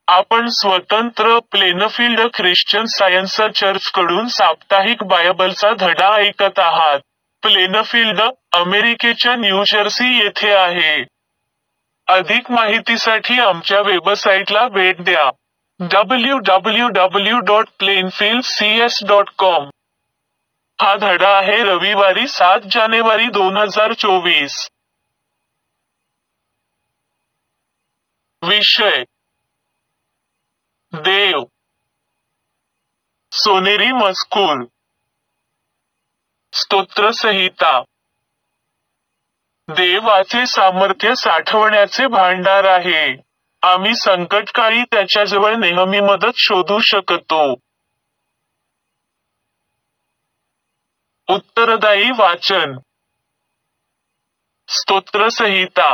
आपण स्वतंत्र Plainfield Christian science चर्चकडून साप्ताहिक बायबलचा धडा ऐकत आहात. प्लेनफील्ड, अमेरिकेच्या न्यूजर्सी येथे आहे. अधिक माहितीसाठी आमच्या वेबसाईटला भेट द्या. www.plainfieldcs.com. हा धडा आहे रविवारी 7 जानेवारी 2024. विषय: देव. सोनेरी मजकूर. स्तोत्रसंहिता. देवाचे सामर्थ्य साठवण्याचे भांडार आहे. आम्ही संकटकाळी त्याच्याजवळ नेहमी मदत शोधू शकतो. उत्तरदायी वाचन. स्तोत्रसंहिता.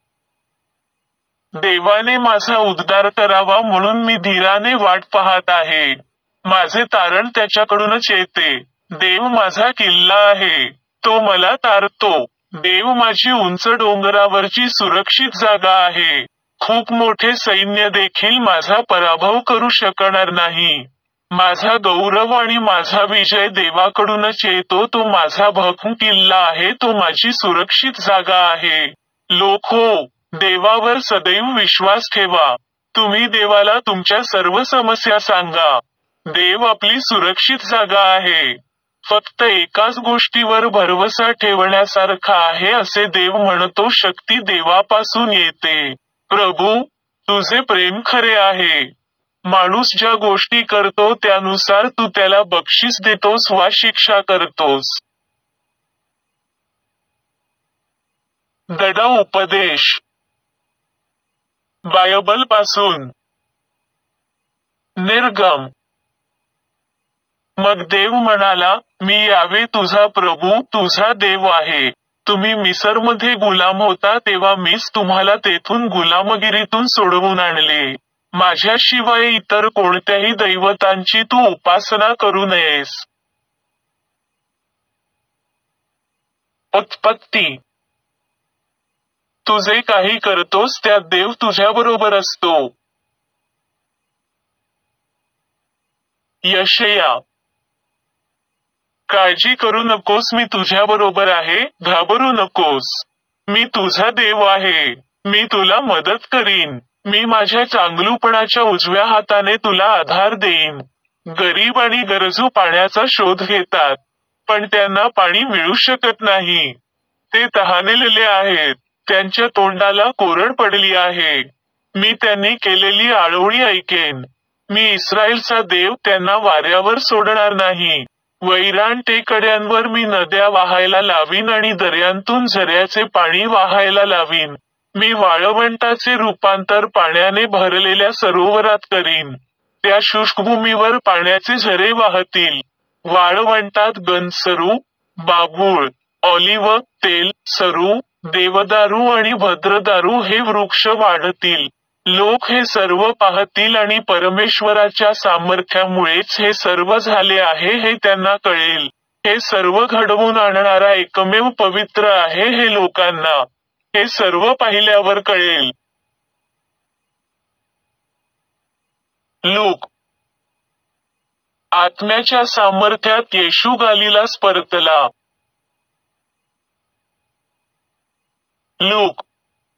देवाने माझा उद्धार करावा म्हणून मी धीराने वाट पाहत आहे. माझे तारण त्याच्याकडूनच येते. देव माझा किल्ला आहे, तो मला तारतो. देव माझी उंच डोंगरावरची सुरक्षित जागा आहे. खूप मोठे सैन्य देखील माझा पराभव करू शकणार नाही. माझा गौरव आणि माझा विजय देवाकडूनच येतो. तो माझा भक्कम किल्ला आहे, तो माझी सुरक्षित जागा आहे. लोको, देवावर सदैव विश्वास ठेवा. तुम्ही देवाला तुमच्या सर्व समस्या सांगा. देव आपली सुरक्षित जागा आहे. फक्त एकाच गोष्टीवर भरवसा ठेवण्यासारखा आहे असे देव म्हणतो, शक्ती देवापासून येते. प्रभू, तुझे प्रेम खरे आहे. माणूस ज्या गोष्टी करतो त्यानुसार तू त्याला बक्षीस देतोस वा शिक्षा करतोस. धडा उपदेश. बायबलपासून. निर्गम. मग देव म्हणाला, मी यावे तुझा प्रभू, तुझा देव आहे. तुम्ही मिसरमध्ये गुलाम होता तेव्हा मीच तुम्हाला तेथून गुलामगिरीतून सोडवून आणले. माझ्याशिवाय इतर कोणत्याही दैवतांची तू उपासना करू नयेस. उत्पत्ती. तू जे काही करतोस त्यात देव तुझ्याबरोबर असतो. यशया. काळजी करू नकोस, मी तुझ्याबरोबर आहे, घाबरू नकोस. मी तुझा देव आहे. मी तुला मदत करीन. मी माझ्या चांगुलपणाच्या उजव्या हाताने तुला आधार देईन. गरीब आणि गरजू पाण्याचा शोध घेतात, पण त्यांना पाणी मिळू शकत नाही. ते तहानलेले आहेत, त्यांच्या तोंडाला कोरड पडली आहे. मी त्यांनी केलेली आळवणी ऐकेन. मी इस्रायलचा देव, त्यांना वाऱ्यावर सोडणार नाही. वैराण टेकड्यांवर मी नद्या वाहायला लावीन आणि दर्यांतून झऱ्याचे पाणी वाहायला लावीन. मी वाळवंटाचे रूपांतर पाण्याने भरलेल्या सरोवरात करीन. त्या शुष्क भूमीवर पाण्याचे झरे वाहतील. वाळवंटात गंधसरू, बाभूळ, ऑलिव्ह तेल, सरू, देवदारू आणि भद्रदारू हे वृक्ष वाढतील. लोक हे सर्व पाहतील आणि परमेश्वराच्या सामर्थ्यामुळेच हे सर्व झाले आहे हे त्यांना कळेल. हे सर्व घडवून आणणारा एकमेव पवित्र आहे हे लोकांना. हे सर्व पाहिल्यावर कळेल. लूक. आत्म्याच्या सामर्थ्यात येशू गालिलास परतला. लूक.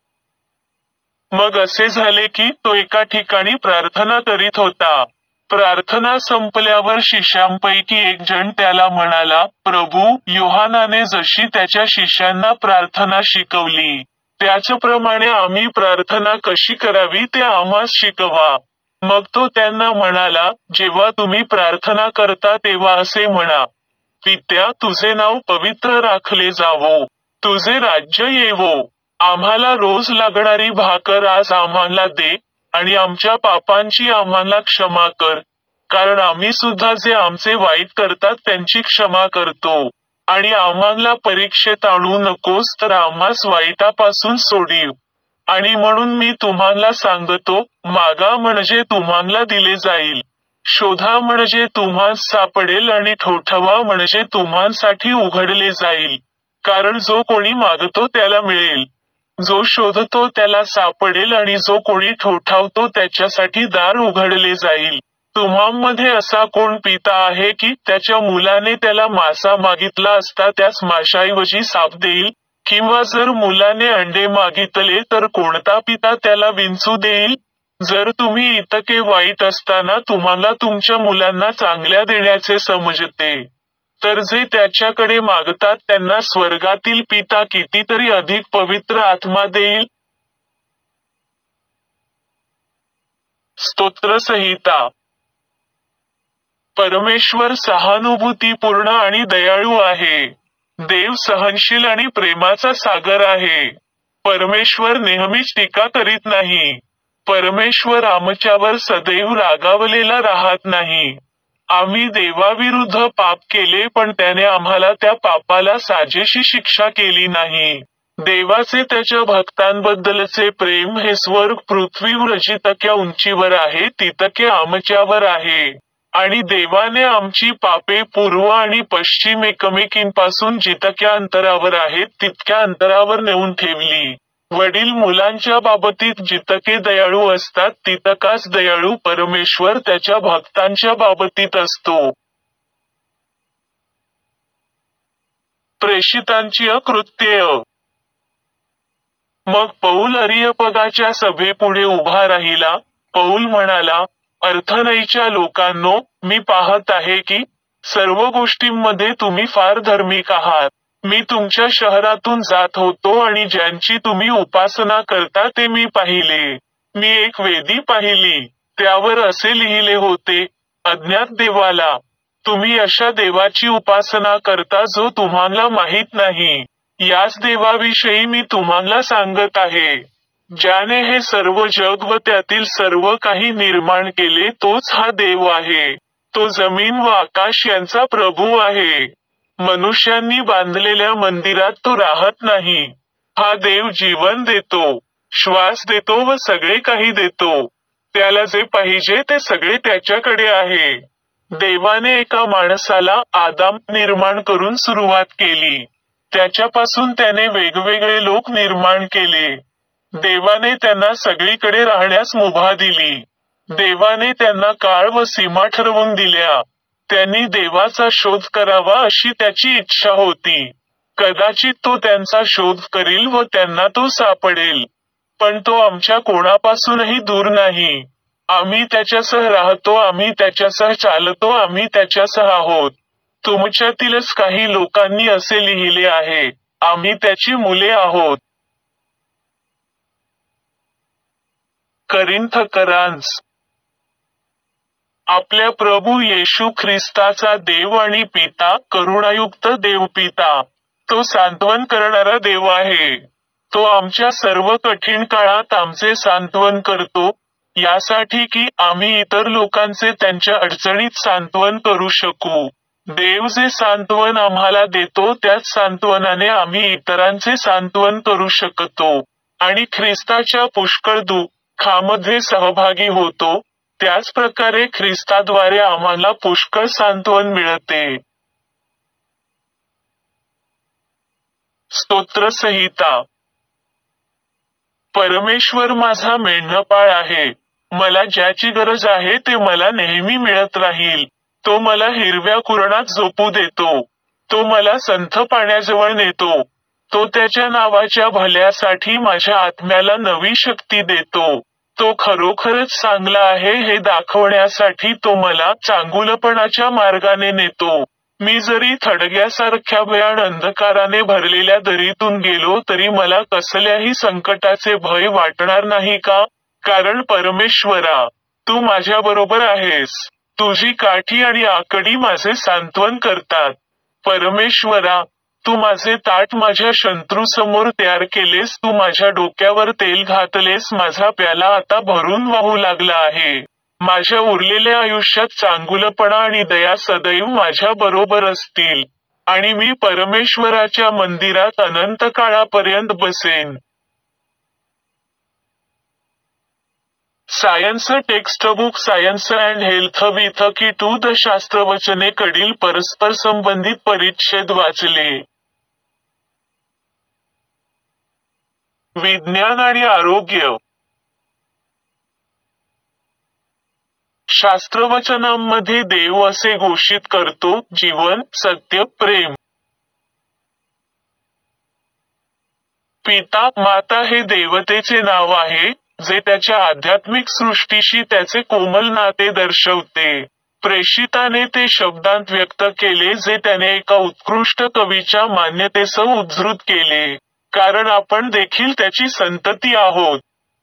मग असे झाले की तो एका ठिकाणी प्रार्थना करीत होता. प्रार्थना संपल्यावर शिष्यांपैकी एक जण त्याला म्हणाला, प्रभू, योहानाने जशी त्याच्या शिष्यांना प्रार्थना शिकवली, त्याचप्रमाणे आम्ही प्रार्थना कशी करावी ते आम्हास शिकवा. मग तो त्यांना म्हणाला, जेव्हा तुम्ही प्रार्थना करता तेव्हा असे म्हणा, पित्या, तुझे नाव पवित्र राखले जावो, तुझे राज्य येवो. आम्हाला रोज लागणारी भाकर आज आम्हाला दे, आणि आमच्या पापांची आम्हाला क्षमा कर, कारण आम्ही सुद्धा जे आमचे वाईट करतात त्यांची क्षमा करतो. आणि आम्हाला परीक्षेत आणू नकोस, तर आम्हास वाईटापासून सोडीव. आणि म्हणून मी तुम्हाला सांगतो, मागा म्हणजे तुम्हाला दिले जाईल, शोधा म्हणजे तुम्हास सापडेल, आणि ठोठवा म्हणजे तुम्हासाठी उघडले जाईल. कारण जो कोणी मागतो त्याला मिळेल, जो शोधतो त्याला सापडेल आणि जो कोणी ठोठावतो त्याच्यासाठी दार उघडले जाईल. तुम्हांमध्ये असा कोण पिता आहे की त्याच्या मुलाने त्याला मासा मागितला असता त्यास माशाऐवजी साप देईल? किंवा जर मुलाने अंडे मागितले तर कोणता पिता त्याला विंचू देईल? जर तुम्ही इतके वाईट असताना तुम्हाला तुमच्या मुलांना चांगल्या देण्याचे समजते, तर जे त्याच्याकडे मागतात त्यांना स्वर्गातील पिता कितीतरी अधिक पवित्र आत्मा देईल. स्तोत्रसंहिता. परमेश्वर सहानुभूतीपूर्ण आणि दयाळू आहे. देव सहनशील आणि प्रेमाचा सागर आहे. परमेश्वर नेहमीच टीका करीत नाही. परमेश्वर आमच्यावर सदैव रागावलेला राहत नाही. आम्ही देवाविरुद्ध पाप केले पण त्याने आम्हाला त्या पापाला साजेशी शिक्षा केली नाही. देवाचे त्याच्या भक्तांबद्दलचे प्रेम हे स्वर्ग पृथ्वीवर जितक्या उंचीवर आहे तितके आमच्यावर आहे. आणि देवाने आमची पापे पूर्व आणि पश्चिम एकमेकींपासून जितक्या अंतरावर आहेत तितक्या अंतरावर नेऊन ठेवली. वडील मुलांच्या बाबतीत जितके दयाळू असतात तितकाच दयाळू परमेश्वर त्याच्या भक्तांच्या बाबतीत असतो. प्रेषितांची अकृत्ये. मग पौल अरियपगाच्या सभेपुढे उभा राहिला. पौल म्हणाला, अर्थनईच्या लोकांनो, मी पाहत आहे की सर्व गोष्टींमध्ये तुम्ही फार धार्मिक आहात. मी तुमच्या शहरातून जात होतो आणि ज्यांची तुम्ही उपासना करता ते मी पाहिले. मी एक वेदी पाहिली, त्यावर असे लिहिले होते, अज्ञात देवाला. तुम्ही अशा देवाची उपासना करता जो तुम्हाला माहीत नाही. याच देवाविषयी मी तुम्हाला सांगत आहे. ज्याने हे सर्व जग व त्यातील सर्व काही निर्माण केले तोच हा देव आहे. तो जमीन व आकाश यांचा प्रभू आहे. मनुष्यांनी बांधलेल्या मंदिरात तो राहत नाही. हा देव जीवन देतो, श्वास देतो व सगळे काही देतो. त्याला जे पाहिजे ते सगळे त्याच्याकडे आहे. देवाने एका माणसाला आदाम निर्माण करून सुरुवात केली. त्याच्यापासून त्याने वेगवेगळे लोक निर्माण केले. देवाने त्यांना सगळीकडे राहण्यास मुभा दिली. देवाने त्यांना काळ व सीमा ठरवून दिल्या. त्यांनी देवाचा शोध करावा अशी त्याची इच्छा होती. कदाचित तो त्यांचा शोध करील व त्यांना तो सापडेल. पण तो आमच्या कोणापासूनही दूर नाही. आम्ही त्याच्यासह राहतो, आम्ही त्याच्यासह चालतो, आम्ही त्याच्यासह आहोत. तुमच्यातीलच काही लोकांनी असे लिहिले आहे, आम्ही त्याची मुले आहोत. करिंथकरांस. आपल्या प्रभू येशू ख्रिस्ताचा देव आणि पिता, करुणायुक्त देवपिता, तो सांत्वन करणारा देव आहे. तो आमच्या सर्व कठीण काळात आमचे सांत्वन करतो, यासाठी की आम्ही इतर लोकांचे त्यांच्या अडचणीत सांत्वन करू शकू. देव जे सांत्वन आम्हाला देतो त्याच सांत्वनाने आम्ही इतरांचे सांत्वन करू शकतो. आणि ख्रिस्ताच्या पुष्कळ दुःखामध्ये सहभागी होतो. त्याच प्रकारे ख्रिस्ताद्वारे आम्हाला पुष्कळ सांत्वन मिळते. स्तोत्रसंहिता. परमेश्वर माझा मेंढपाळ आहे. मला ज्याची गरज आहे ते मला नेहमी मिळत राहील. तो मला हिरव्या कुरणात झोपू देतो. तो मला संथ पाण्याजवळ नेतो. तो त्याच्या नावाच्या भल्यासाठी माझ्या आत्म्याला नवी शक्ती देतो. तो खरोखरच चांगला आहे हे दाखवण्यासाठी तो मला चांगुलपणाच्या मार्गाने नेतो. मी जरी थडग्यासारख्या भयान अंधकाराने भरलेल्या दरीतून गेलो तरी मला कसल्याही संकटाचे भय वाटणार नाही का? कारण परमेश्वरा, तू माझ्याबरोबर आहेस. तुझी काठी आणि आकडी माझे सांत्वन करतात. परमेश्वरा, तू माझे ताट माझ्या शत्रूसमोर तयार केलेस. तू माझ्या डोक्यावर तेल घातलेस. माझा प्याला आता भरून वाहू लागला आहे. माझ्या उरलेल्या आयुष्यात चांगुलपणा आणि दया सदैव माझ्या बरोबर असतील. आणि मी परमेश्वराच्या मंदिरात अनंत काळापर्यंत बसेन. Science textbook science and health with key to the शास्त्रवचने कडील परस्पर संबंधित परिच्छेद वाचले. विज्ञान आणि आरोग्य. शास्त्रवचनांमध्ये देव असे घोषित करतो, जीवन, सत्य, प्रेम. पिता, माता हे देवतेचे नाव आहे, जे त्याच्या आध्यात्मिक सृष्टीशी त्याचे कोमल नाते दर्शवते. प्रेषिताने ते शब्दांत व्यक्त केले जे त्याने एका उत्कृष्ट कवीच्या मान्यतेसह उद्धृत केले. कारण आपण देखील त्याची संतती आहोत.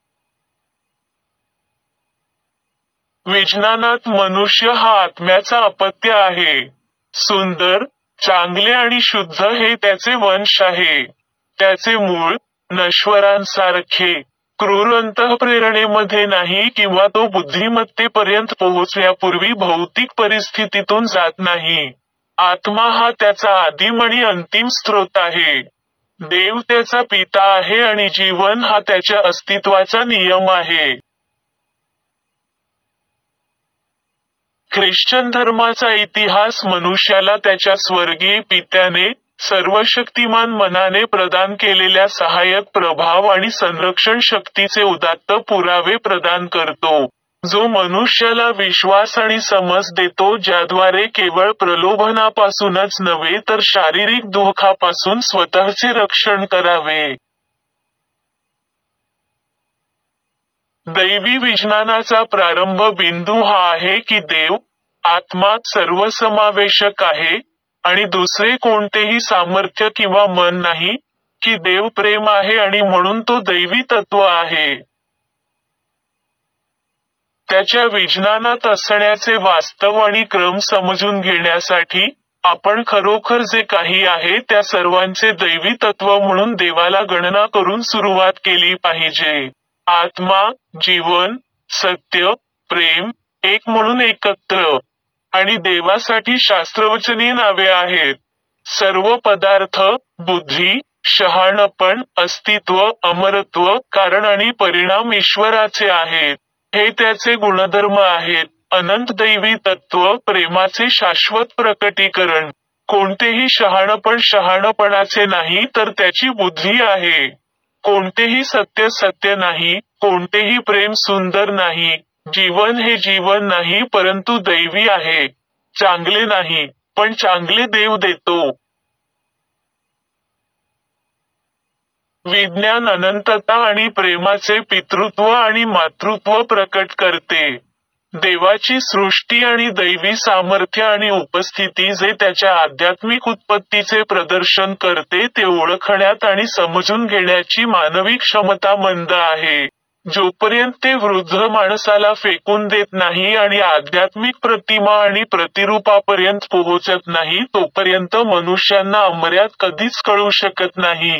विज्ञानात मनुष्य हा आत्म्याचा अपत्य आहे. सुंदर, चांगले आणि शुद्ध हे त्याचे वंश आहे. त्याचे मूळ, नश्वरांसारखे, क्रूर अंतःप्रेरणेमध्ये नाही किंवा तो बुद्धिमत्तेपर्यंत पोहोचण्यापूर्वी भौतिक परिस्थितीतून जात नाही. आत्मा हा त्याचा आदिम आणि अंतिम स्रोत आहे. देव त्याचा पिता आहे आणि जीवन हा त्याच्या अस्तित्वाचा नियम आहे. ख्रिश्चन धर्माचा इतिहास मनुष्याला त्याच्या स्वर्गीय पित्याने, सर्वशक्तिमान मनाने प्रदान केलेल्या सहाय्यक प्रभाव आणि संरक्षण शक्तीचे उदात्त पुरावे प्रदान करतो, जो मनुष्याला विश्वास आणि समज देतो ज्याद्वारे केवळ प्रलोभनापासूनच नव्हे तर शारीरिक दुःखापासून स्वतःचे रक्षण करावे. दैवी विज्ञानाचा प्रारंभ बिंदू हा आहे की देव, आत्मा सर्वसमावेशक आहे, आणि दुसरे कोणतेही सामर्थ्य किंवा मन नाही, की देव प्रेम आहे आणि म्हणून तो दैवी तत्व आहे. त्याच्या विज्ञानात असण्याचे वास्तव आणि क्रम समजून घेण्यासाठी, आपण खरोखर जे काही आहे त्या सर्वांचे दैवी तत्व म्हणून देवाला गणना करून सुरुवात केली पाहिजे. आत्मा, जीवन, सत्य, प्रेम, एक म्हणून एकत्र. आणि देवासाठी शास्त्रवचनी नावे आहेत. सर्व पदार्थ, बुद्धी, शहाणपण, अस्तित्व, अमरत्व, कारण आणि परिणाम ईश्वराचे आहेत. हे त्याचे गुणधर्म आहेत. अनंत दैवी तत्व, प्रेमाचे शाश्वत प्रकटीकरण. कोणतेही शहाणपण शहाणपणाचे नाही तर त्याची बुद्धी आहे. कोणतेही सत्य सत्य नाही, कोणतेही प्रेम सुंदर नाही. जीवन हे जीवन नाही परंतु दैवी आहे. चांगले नाही, पण चांगले देव देतो. विज्ञान अनंतता आणि प्रेमाचे पितृत्व आणि मातृत्व प्रकट करते. देवाची सृष्टी आणि दैवी सामर्थ्य आणि उपस्थिती जे त्याच्या आध्यात्मिक उत्पत्तीचे प्रदर्शन करते ते ओळखण्यात आणि समजून घेण्याची मानवी क्षमता मंद आहे. जोपर्यंत ते वृद्ध माणसाला फेकून देत नाही आणि आध्यात्मिक प्रतिमा आणि प्रतिरूपापर्यंत पोहोचत नाही तोपर्यंत मनुष्यांना अमर्याद कधीच कळू शकत नाही.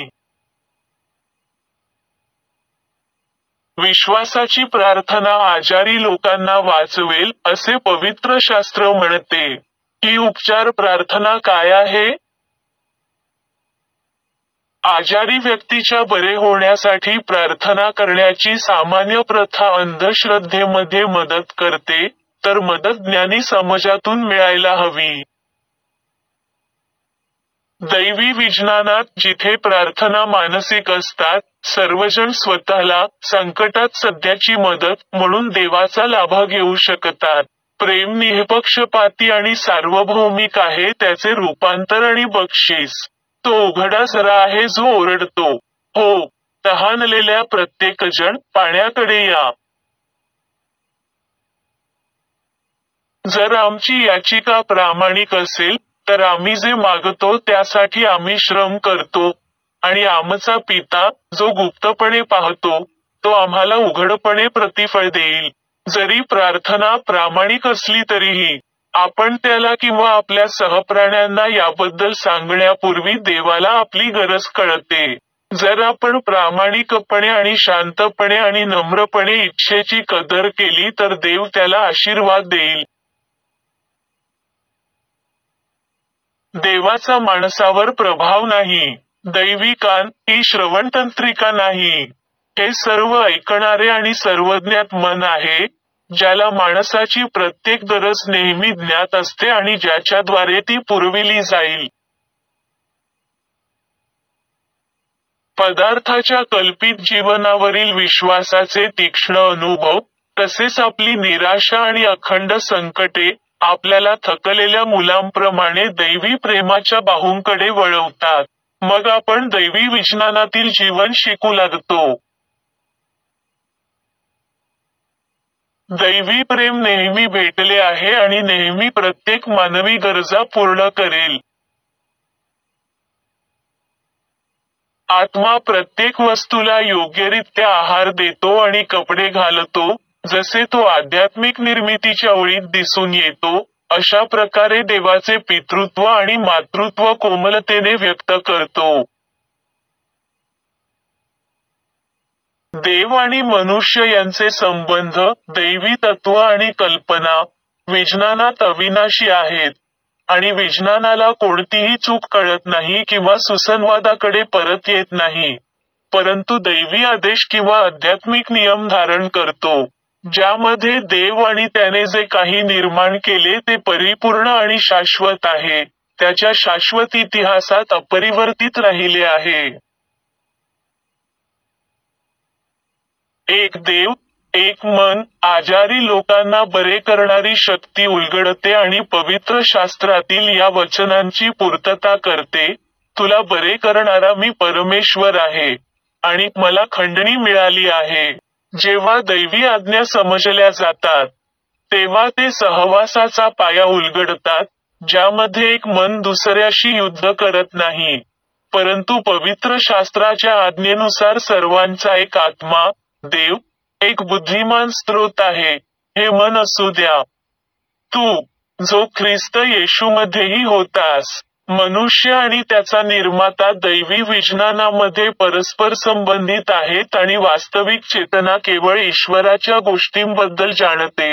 विश्वासाची प्रार्थना आजारी लोकांना वाचवेल, असे पवित्र शास्त्र म्हणते. ही उपचार प्रार्थना काय आहे? आजारी व्यक्तीच्या बरे होण्यासाठी प्रार्थना करण्याची सामान्य प्रथा अंधश्रद्धेमध्ये मदत करते, तर मदत ज्ञानी समाजातून मिळायला हवी. दैवी विज्ञानात जिथे प्रार्थना मानसिक असतात, सर्वजण स्वतःला, संकटात सध्याची मदत म्हणून देवाचा लाभ घेऊ शकतात. प्रेम निःपक्षपाती आणि सार्वभौमिक आहे, त्याचे रूपांतर आणि बक्षीस. तो उघडा झरा आहे जो ओरडतो, हो, तहानलेल्या प्रत्येकजण, पाण्याकडे या. जर आमची याचिका प्रामाणिक असेल, तर आम्ही जे मागतो त्यासाठी आम्ही श्रम करतो, आणि आमचा पिता, जो गुप्तपणे पाहतो, तो आम्हाला उघडपणे प्रतिफळ देईल. जरी प्रार्थना प्रामाणिक असली तरीही, आपण त्याला किंवा आपल्या सहप्राण्यांना याबद्दल सांगण्यापूर्वी देवाला आपली गरज कळते. जर आपण प्रामाणिकपणे आणि शांतपणे आणि नम्रपणे इच्छेची कदर केली तर देव त्याला आशीर्वाद देईल. देवाचा माणसावर प्रभाव नाही. दैवी कान ही श्रवणतंत्रिका नाही. हे सर्व ऐकणारे आणि सर्वज्ञात मन आहे, ज्याला माणसाची प्रत्येक गरज नेहमी ज्ञात असते आणि ज्याच्याद्वारे ती पुरविली जाईल. पदार्थाच्या कल्पित जीवनावरील विश्वासाचे तीक्ष्ण अनुभव, तसेच आपली निराशा आणि अखंड संकटे, आपल्याला थकलेल्या मुलांप्रमाणे दैवी प्रेमाच्या बाहूंकडे वळवतात. मग आपण दैवी विज्ञानातील जीवन शिकू लागतो. दैवी प्रेम नेहमी भेटले आहे आणि नेहमी प्रत्येक मानवी गरजा पूर्ण करेल. आत्मा प्रत्येक वस्तूला योग्यरित्या आहार देतो आणि कपडे घालतो, जसे तो आध्यात्मिक निर्मितीच्या ओळीत दिसून येतो, अशा प्रकारे देवाचे पितृत्व आणि मातृत्व कोमलतेने व्यक्त करतो. देव आणि मनुष्य यांचे संबंध, दैवी तत्व आणि कल्पना, विज्ञानात अविनाशी आहेत, आणि विज्ञानाला कोणतीही चूक कळत नाही किंवा सुसंवादाकडे परत येत नाही, परंतु दैवी आदेश किंवा आध्यात्मिक नियम धारण करतो, ज्यामध्ये देव आणि त्याने जे काही निर्माण केले ते परिपूर्ण आणि शाश्वत आहे, त्याच्या शाश्वत इतिहासात अपरिवर्तित राहिले आहे. एक देव, एक मन, आजारी लोकांना बरे करणारी शक्ती उलगडते आणि पवित्र शास्त्रातील या वचनांची पूर्तता करते, तुला बरे करणारा मी परमेश्वर आहे, आणि मला खंडणी मिळाली आहे. जेव्हा दैवी आज्ञा समजल्या जातात, तेव्हा ते सहवासाचा पाया उलगडतात, ज्यामध्ये एक मन दुसऱ्याशी युद्ध करत नाही, परंतु पवित्र शास्त्राच्या आज्ञेनुसार सर्वांचा एक आत्मा, देव, एक बुद्धिमान स्रोत आहे, हे मन असू द्या. तू, जो ख्रिस्त येशूमध्येही होतास, मनुष्य आणि त्याचा निर्माता दैवी विज्ञानामध्ये परस्पर संबंधित आहेत आणि वास्तविक चेतना केवळ ईश्वराच्या गोष्टींबद्दल जाणते.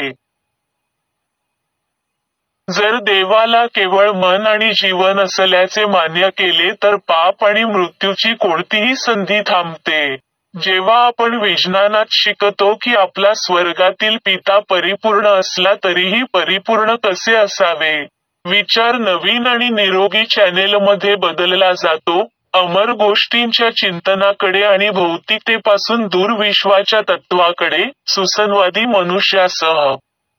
जर देवाला केवळ मन आणि जीवन असल्याचे मान्य केले तर पाप आणि मृत्यूची कोणतीही संधी थांबते. जेव्हा आपण विज्ञानात शिकतो की आपला स्वर्गातील पिता परिपूर्ण असला तरीही परिपूर्ण कसे असावे, विचार नवीन आणि निरोगी चॅनेलमध्ये बदलला जातो, अमर गोष्टींच्या चिंतनाकडे आणि भौतिकतेपासून दूर विश्वाच्या तत्वाकडे, सुसंवादी मनुष्यासह.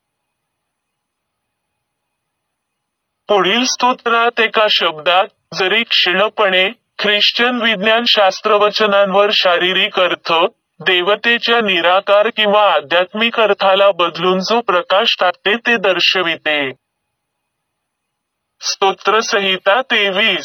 पुढील स्तोत्रात एका शब्दात, जरी क्षीणपणे, ख्रिश्चन विज्ञान शास्त्रवचनांवर शारीरिक अर्थ, देवतेच्या निराकार किंवा आध्यात्मिक अर्थाला बदलून जो प्रकाश टाकते ते दर्शविते. स्तोत्रसंहिता 23.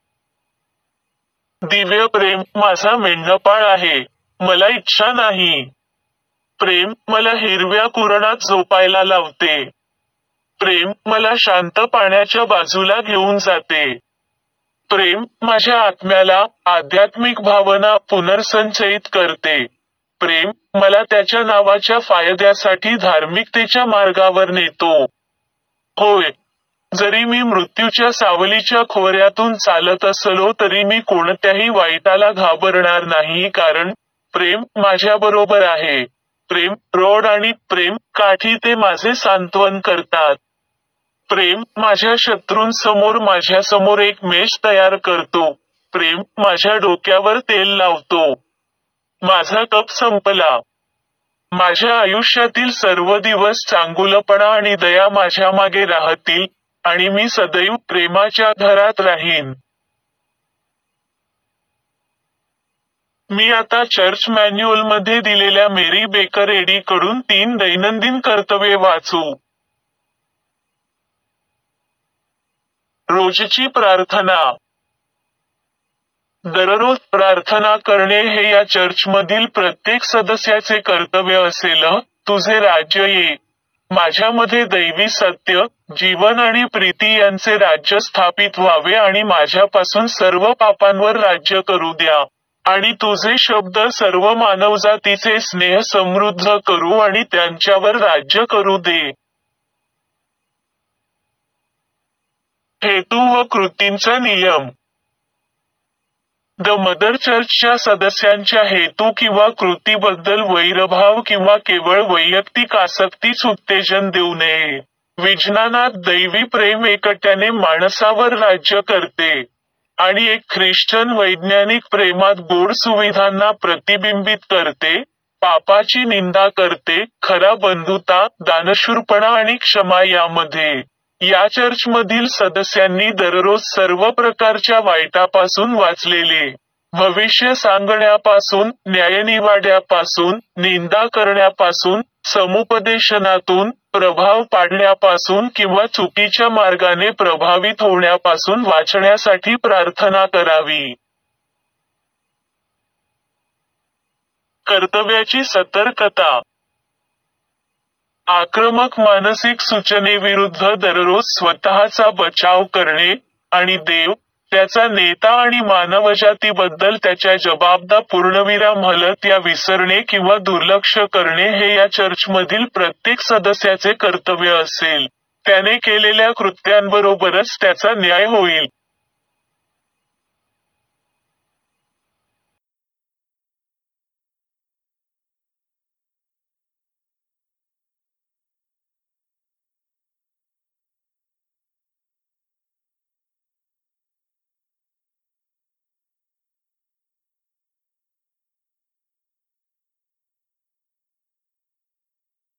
दिव्य प्रेम, माझा मेंढपाळ आहे, मला इच्छा नाही. प्रेम, मला हिरव्या कुरणात झोपायला लावते. प्रेम, मला शांत पाण्याच्या बाजूला घेऊन जाते. प्रेम, माझ्या आत्म्याला, आध्यात्मिक भावना पुनर्संचयित करते. प्रेम, मला त्याच्या नावाच्या फायद्यासाठी धार्मिकतेच्या मार्गावर नेतो. होय, जरी मी मृत्यूच्या सावलीच्या खोऱ्यातून चालत असलो तरी मी कोणत्याही वाईटाला घाबरणार नाही, कारण प्रेम माझ्याबरोबर आहे. प्रेम, रॉड आणि प्रेम, काठी ते माझे सांत्वन करतात. प्रेम, माझ्या शत्रूंसमोर माझ्यासमोर एक मेष तयार करतो. प्रेम, माझ्या डोक्यावर तेल लावतो. माझा कप संपला. माझ्या आयुष्यातील सर्व दिवस चांगुलपणा आणि दया माझ्या मागे राहतील, आणि मी सदैव प्रेमाच्या घरात राहीन. मी आता चर्च मॅन्युअलमध्ये दिलेल्या मेरी बेकर एडी कडून 3 दैनंदिन कर्तव्ये वाचू. रोजची प्रार्थना. दररोज प्रार्थना करणे हे या चर्चमधील प्रत्येक सदस्याचे कर्तव्य असेल. तुझे राज्य ये. माझ्यामध्ये दैवी सत्य, जीवन आणि प्रीती यांचे राज्य स्थापित व्हावे आणि माझ्यापासून सर्व पापांवर राज्य करू द्या. आणि तुझे शब्द सर्व मानवजातीचे स्नेह समृद्ध करू आणि त्यांच्यावर राज्य करू दे. हेतू व कृतींचा नियम. द मदर चर्चच्या सदस्यांच्या हेतू किंवा कृतीबद्दल वैरभाव किंवा केवळ वैयक्तिक आसक्तीच उत्तेजन देऊ नये. विज्ञानात दैवी प्रेम एकट्याने माणसावर राज्य करते, आणि एक ख्रिश्चन वैज्ञानिक प्रेमात गोड सुविधांना प्रतिबिंबित करते, पापाची निंदा करते, खरा बंधुता, दानशूरपणा आणि क्षमा यामध्ये. या चर्चमधील सदस्यांनी दररोज सर्व प्रकारच्या वाईटापासून वाचलेले. भविष्य सांगण्यापासून, न्यायनिवाड्यापासून, निंदा करण्यापासून, समुपदेशनातून, प्रभाव पाडण्यापासून किंवा चुकीच्या मार्गाने प्रभावित होण्यापासून वाचण्यासाठी प्रार्थना करावी. कर्तव्याची सतर्कता. आक्रमक मानसिक सूचनेविरुद्ध दररोज स्वतःचा बचाव करणे, आणि देव, त्याचा नेता आणि मानवजातीबद्दल त्याच्या जबाबदा पूर्णविराम हलत या विसरणे किंवा दुर्लक्ष करणे हे या चर्चमधील प्रत्येक सदस्याचे कर्तव्य असेल. त्याने केलेल्या कृत्यांबरोबरच त्याचा न्याय होईल.